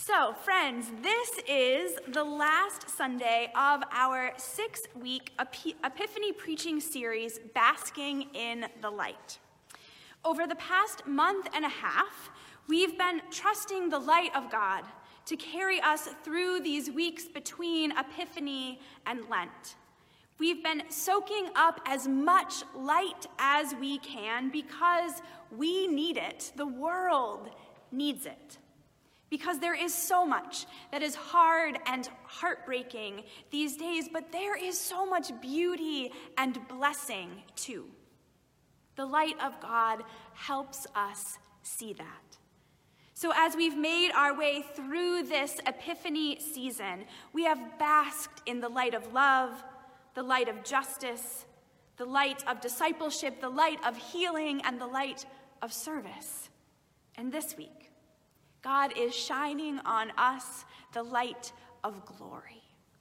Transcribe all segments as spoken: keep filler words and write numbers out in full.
So, friends, this is the last Sunday of our six-week Epiphany preaching series, Basking in the Light. Over the past month and a half, we've been trusting the light of God to carry us through these weeks between Epiphany and Lent. We've been soaking up as much light as we can because we need it. The world needs it. Because there is so much that is hard and heartbreaking these days, but there is so much beauty and blessing too. The light of God helps us see that. So as we've made our way through this Epiphany season, we have basked in the light of love, the light of justice, the light of discipleship, the light of healing, and the light of service. And this week, God is shining on us the light of glory.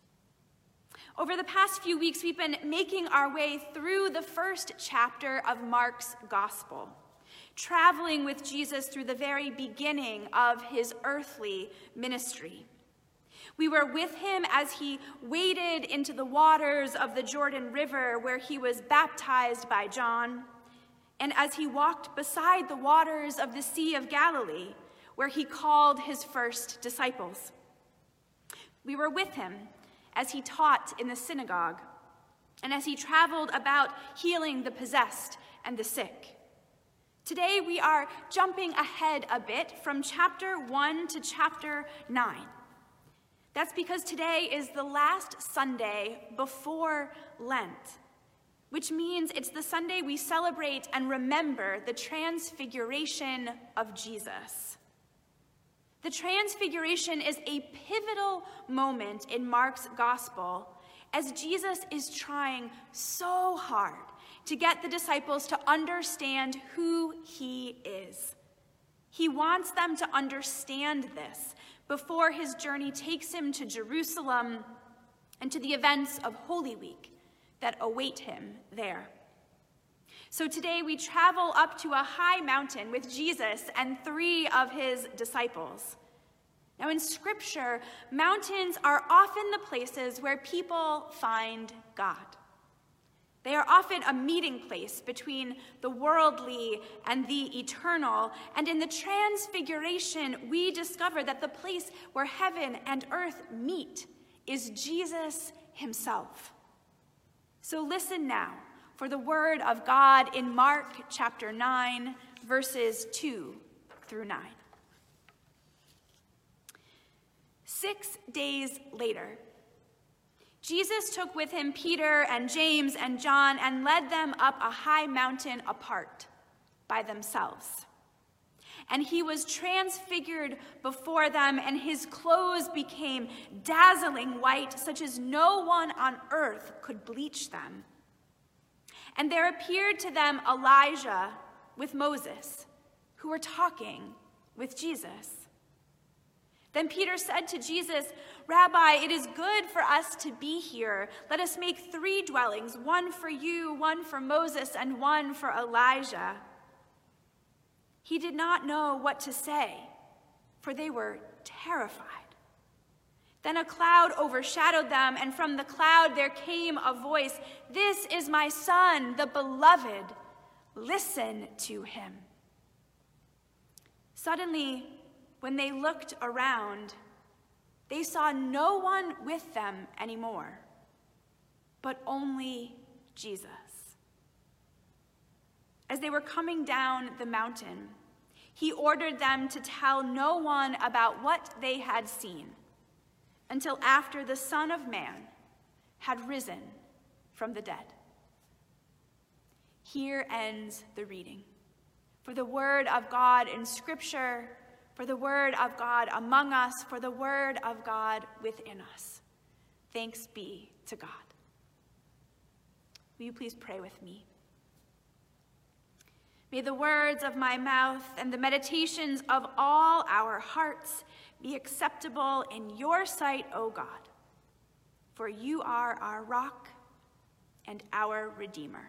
Over the past few weeks, we've been making our way through the first chapter of Mark's gospel, traveling with Jesus through the very beginning of his earthly ministry. We were with him as he waded into the waters of the Jordan River where he was baptized by John, and as he walked beside the waters of the Sea of Galilee, where he called his first disciples. We were with him as he taught in the synagogue and as he traveled about healing the possessed and the sick. Today we are jumping ahead a bit from chapter one to chapter nine. That's because today is the last Sunday before Lent, which means it's the Sunday we celebrate and remember the transfiguration of Jesus. The Transfiguration is a pivotal moment in Mark's gospel as Jesus is trying so hard to get the disciples to understand who he is. He wants them to understand this before his journey takes him to Jerusalem and to the events of Holy Week that await him there. So today we travel up to a high mountain with Jesus and three of his disciples. Now in Scripture, mountains are often the places where people find God. They are often a meeting place between the worldly and the eternal. And in the Transfiguration, we discover that the place where heaven and earth meet is Jesus himself. So listen now for the word of God in Mark chapter nine, verses two through nine. Six days later, Jesus took with him Peter and James and John and led them up a high mountain apart by themselves. And he was transfigured before them, and his clothes became dazzling white, such as no one on earth could bleach them. And there appeared to them Elijah with Moses, who were talking with Jesus. Then Peter said to Jesus, "Rabbi, it is good for us to be here. Let us make three dwellings, one for you, one for Moses, and one for Elijah." He did not know what to say, for they were terrified. Then a cloud overshadowed them, and from the cloud there came a voice, "This is my son, the beloved. Listen to him." Suddenly, when they looked around, they saw no one with them anymore, but only Jesus. As they were coming down the mountain, he ordered them to tell no one about what they had seen until after the Son of Man had risen from the dead. Here ends the reading. For the word of God in Scripture, for the word of God among us, for the word of God within us. Thanks be to God. Will you please pray with me? May the words of my mouth and the meditations of all our hearts be acceptable in your sight, O God, for you are our rock and our Redeemer.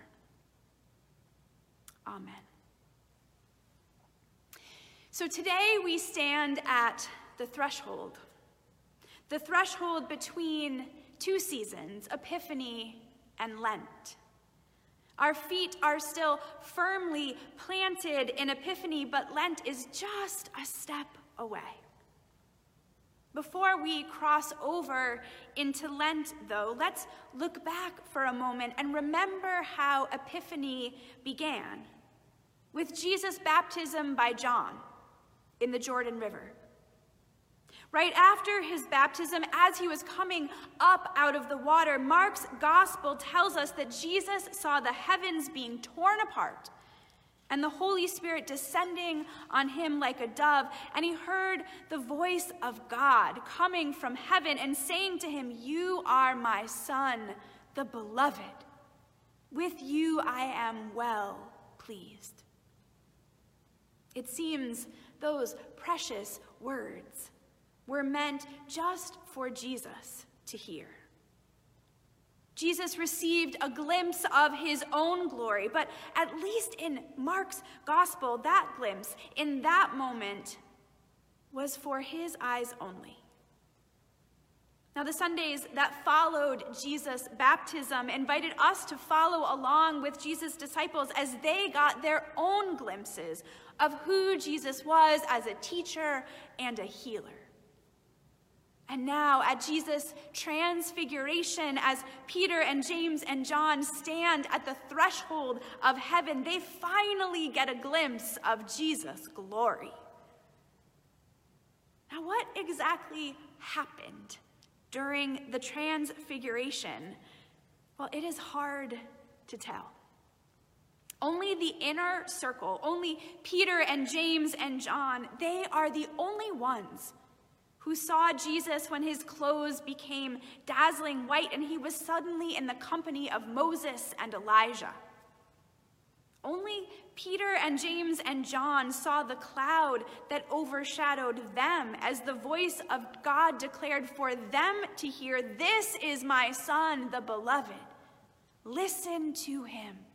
Amen. So today we stand at the threshold. The threshold between two seasons, Epiphany and Lent. Our feet are still firmly planted in Epiphany, but Lent is just a step away. Before we cross over into Lent, though, let's look back for a moment and remember how Epiphany began, with Jesus' baptism by John in the Jordan River. Right after his baptism, as he was coming up out of the water, Mark's gospel tells us that Jesus saw the heavens being torn apart and the Holy Spirit descending on him like a dove, and he heard the voice of God coming from heaven and saying to him, "You are my Son, the beloved. With you I am well pleased." It seems those precious words were meant just for Jesus to hear. Jesus received a glimpse of his own glory, but at least in Mark's gospel, that glimpse in that moment was for his eyes only. Now, the Sundays that followed Jesus' baptism invited us to follow along with Jesus' disciples as they got their own glimpses of who Jesus was as a teacher and a healer. And now, at Jesus' transfiguration, as Peter and James and John stand at the threshold of heaven, they finally get a glimpse of Jesus' glory. Now, what exactly happened during the transfiguration? Well, it is hard to tell. Only the inner circle, only Peter and James and John, they are the only ones who saw Jesus when his clothes became dazzling white and he was suddenly in the company of Moses and Elijah. Only Peter and James and John saw the cloud that overshadowed them as the voice of God declared for them to hear, "This is my Son, the beloved. Listen to him."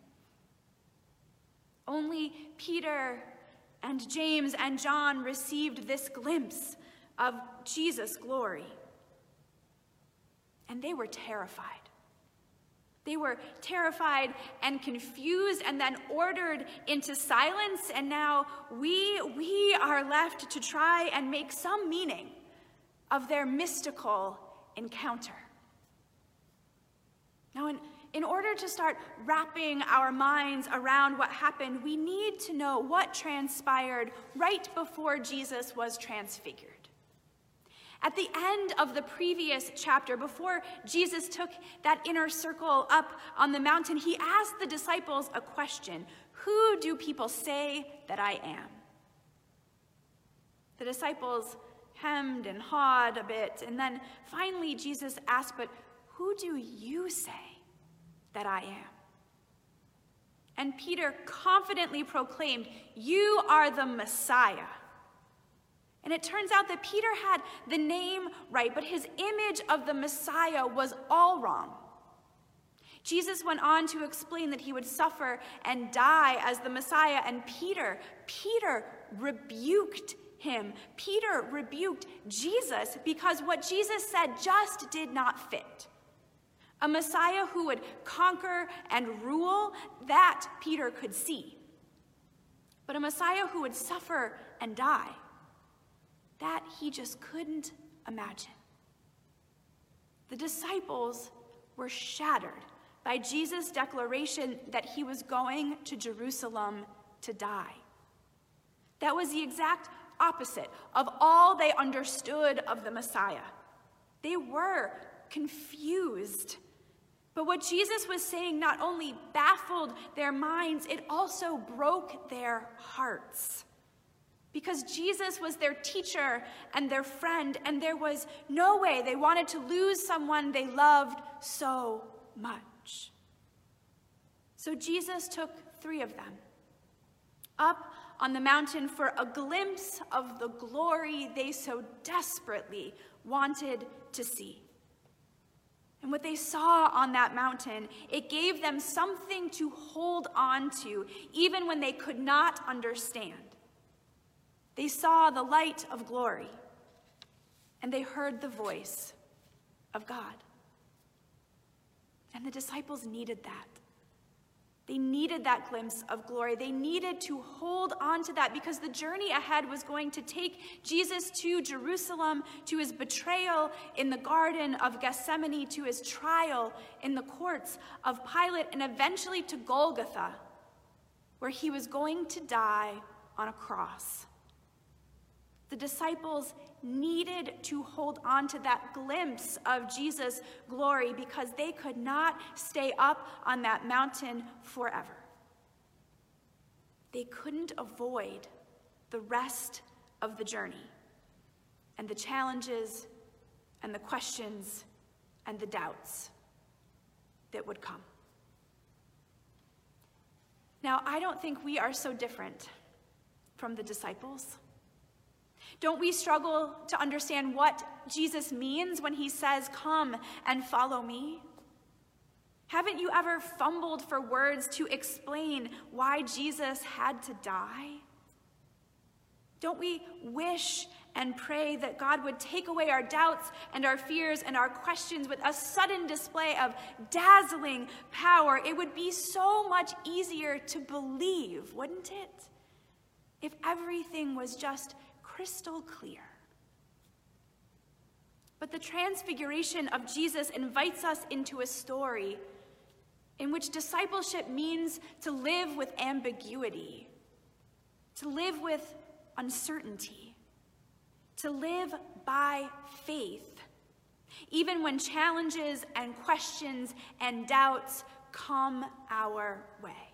Only Peter and James and John received this glimpse of Jesus' glory. And they were terrified. They were terrified and confused and then ordered into silence, and now we, we are left to try and make some meaning of their mystical encounter. Now, in, in order to start wrapping our minds around what happened, we need to know what transpired right before Jesus was transfigured. At the end of the previous chapter, before Jesus took that inner circle up on the mountain, he asked the disciples a question: "Who do people say that I am?" The disciples hemmed and hawed a bit, and then finally Jesus asked, "But who do you say that I am?" And Peter confidently proclaimed, "You are the Messiah." And it turns out that Peter had the name right, but his image of the Messiah was all wrong. Jesus went on to explain that he would suffer and die as the Messiah, and Peter, Peter rebuked him. Peter rebuked Jesus because what Jesus said just did not fit. A Messiah who would conquer and rule, that Peter could see. But a Messiah who would suffer and die, that he just couldn't imagine. The disciples were shattered by Jesus' declaration that he was going to Jerusalem to die. That was the exact opposite of all they understood of the Messiah. They were confused. But what Jesus was saying not only baffled their minds, it also broke their hearts. Because Jesus was their teacher and their friend, and there was no way they wanted to lose someone they loved so much. So Jesus took three of them up on the mountain for a glimpse of the glory they so desperately wanted to see. And what they saw on that mountain, it gave them something to hold on to, even when they could not understand. They saw the light of glory, and they heard the voice of God. And the disciples needed that. They needed that glimpse of glory. They needed to hold on to that because the journey ahead was going to take Jesus to Jerusalem, to his betrayal in the Garden of Gethsemane, to his trial in the courts of Pilate, and eventually to Golgotha, where he was going to die on a cross. The disciples needed to hold on to that glimpse of Jesus' glory because they could not stay up on that mountain forever. They couldn't avoid the rest of the journey and the challenges and the questions and the doubts that would come. Now, I don't think we are so different from the disciples. Don't we struggle to understand what Jesus means when he says, "Come and follow me"? Haven't you ever fumbled for words to explain why Jesus had to die? Don't we wish and pray that God would take away our doubts and our fears and our questions with a sudden display of dazzling power? It would be so much easier to believe, wouldn't it? If everything was just crystal clear. But the transfiguration of Jesus invites us into a story in which discipleship means to live with ambiguity, to live with uncertainty, to live by faith, even when challenges and questions and doubts come our way.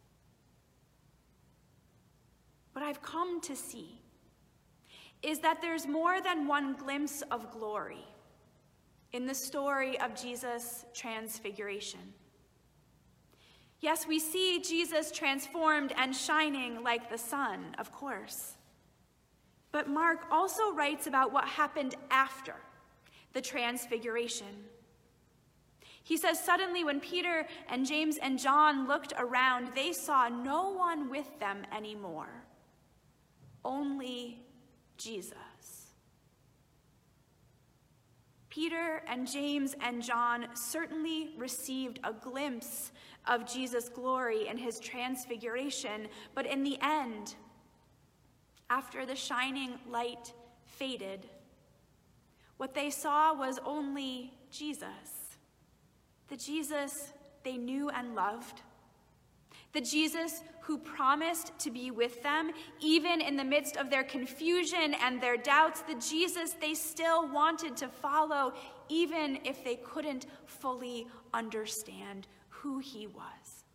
What I've come to see is that there's more than one glimpse of glory in the story of Jesus' transfiguration. Yes, we see Jesus transformed and shining like the sun, of course. But Mark also writes about what happened after the transfiguration. He says, suddenly when Peter and James and John looked around, they saw no one with them anymore, only Jesus. Peter and James and John certainly received a glimpse of Jesus' glory in his transfiguration, but in the end, after the shining light faded, what they saw was only Jesus, the Jesus they knew and loved, the Jesus who promised to be with them, even in the midst of their confusion and their doubts, the Jesus they still wanted to follow, even if they couldn't fully understand who he was.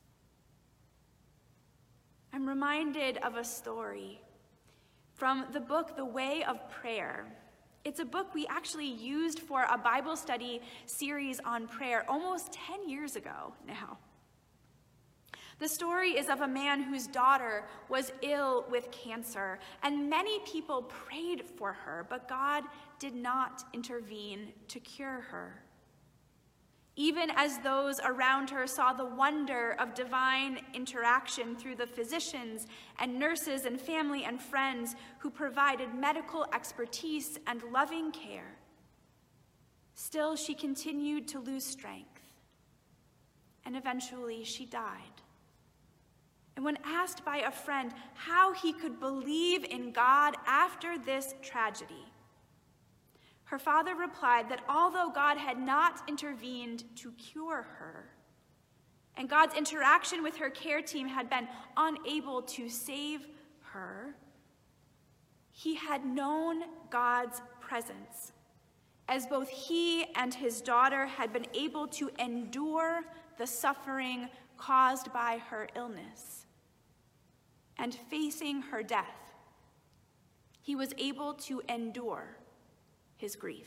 I'm reminded of a story from the book, The Way of Prayer. It's a book we actually used for a Bible study series on prayer almost ten years ago now. The story is of a man whose daughter was ill with cancer, and many people prayed for her, but God did not intervene to cure her. Even as those around her saw the wonder of divine interaction through the physicians and nurses and family and friends who provided medical expertise and loving care, still she continued to lose strength, and eventually she died. And when asked by a friend how he could believe in God after this tragedy, her father replied that although God had not intervened to cure her, and God's interaction with her care team had been unable to save her, he had known God's presence, as both he and his daughter had been able to endure the suffering caused by her illness. And facing her death, he was able to endure his grief.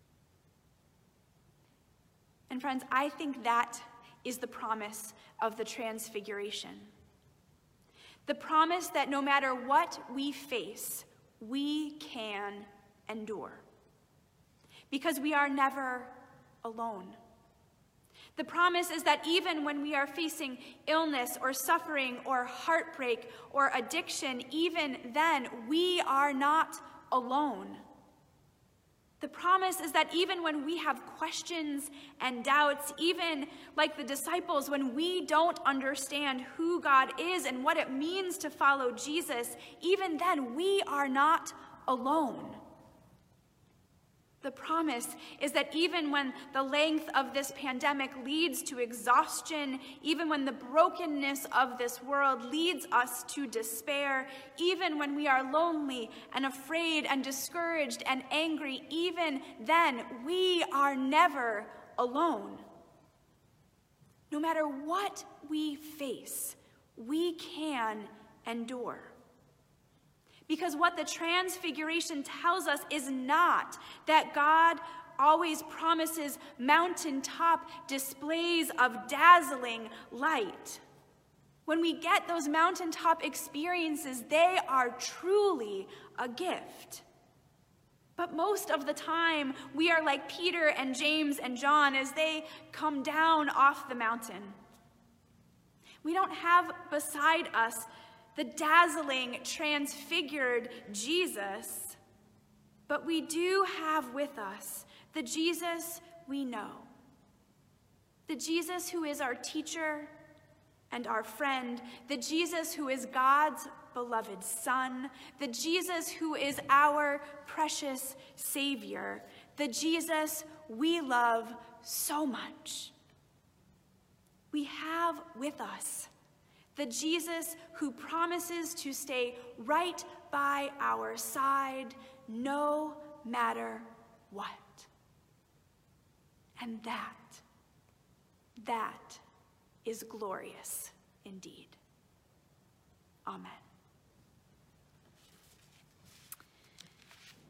And friends, I think that is the promise of the Transfiguration. The promise that no matter what we face, we can endure. Because we are never alone. The promise is that even when we are facing illness or suffering or heartbreak or addiction, even then we are not alone. The promise is that even when we have questions and doubts, even like the disciples, when we don't understand who God is and what it means to follow Jesus, even then we are not alone. The promise is that even when the length of this pandemic leads to exhaustion, even when the brokenness of this world leads us to despair, even when we are lonely and afraid and discouraged and angry, even then we are never alone. No matter what we face, we can endure. Because what the Transfiguration tells us is not that God always promises mountaintop displays of dazzling light. When we get those mountaintop experiences, they are truly a gift. But most of the time, we are like Peter and James and John as they come down off the mountain. We don't have beside us the dazzling, transfigured Jesus, but we do have with us the Jesus we know, the Jesus who is our teacher and our friend, the Jesus who is God's beloved Son, the Jesus who is our precious Savior, the Jesus we love so much. We have with us the Jesus who promises to stay right by our side no matter what. And that, that is glorious indeed. Amen.